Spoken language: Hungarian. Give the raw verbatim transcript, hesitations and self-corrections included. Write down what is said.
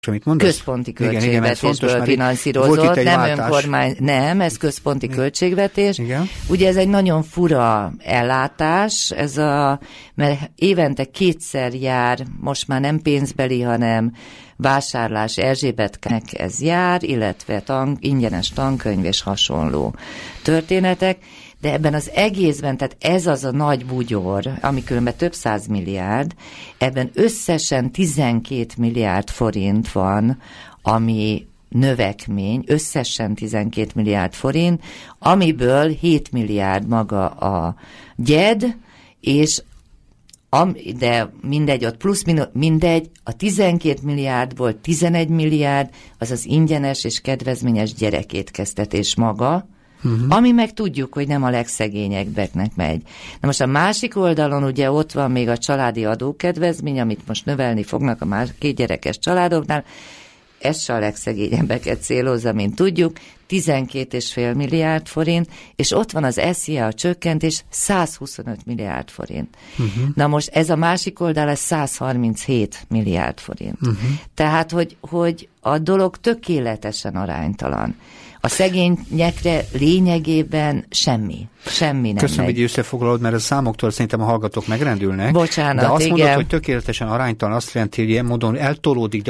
amit mondasz? Központi költségvetésből finanszírozott, nem önkormány, nem, ez központi igen. költségvetés. Igen. Ugye ez egy nagyon fura ellátás, ez a, mert évente kétszer jár, most már nem pénzbeli, hanem vásárlás Erzsébetnek ez jár, illetve tank, ingyenes tankönyv és hasonló történetek, de ebben az egészben, tehát ez az a nagy bugyor, ami különben több száz milliárd, ebben összesen tizenkét milliárd forint van, ami növekmény, összesen tizenkét milliárd forint, amiből hét milliárd maga a gyed, és Am, de mindegy, ott plusz mindegy, a tizenkét milliárdból tizenegy milliárd, az az ingyenes és kedvezményes gyerekétkeztetés maga, uh-huh. ami meg tudjuk, hogy nem a legszegényebbeknek megy. Na most a másik oldalon ugye ott van még a családi adókedvezmény, amit most növelni fognak a más, két gyerekes családoknál, ez se a legszegényebbeket célozza, mint tudjuk, tizenkét egész öt milliárd forint, és ott van az es zé á csökkentés százhuszonöt milliárd forint. Uh-huh. Na most ez a másik oldal, ez százharminchét milliárd forint. Uh-huh. Tehát, hogy, hogy a dolog tökéletesen aránytalan. A szegényekre lényegében semmi. Semmi nem Köszönöm, megy. hogy összefoglalod, mert a számoktól szerintem a hallgatók megrendülnek. Bocsánat, de azt igen. mondod, hogy tökéletesen aránytalan, azt jelenti, hogy ilyen módon eltolódik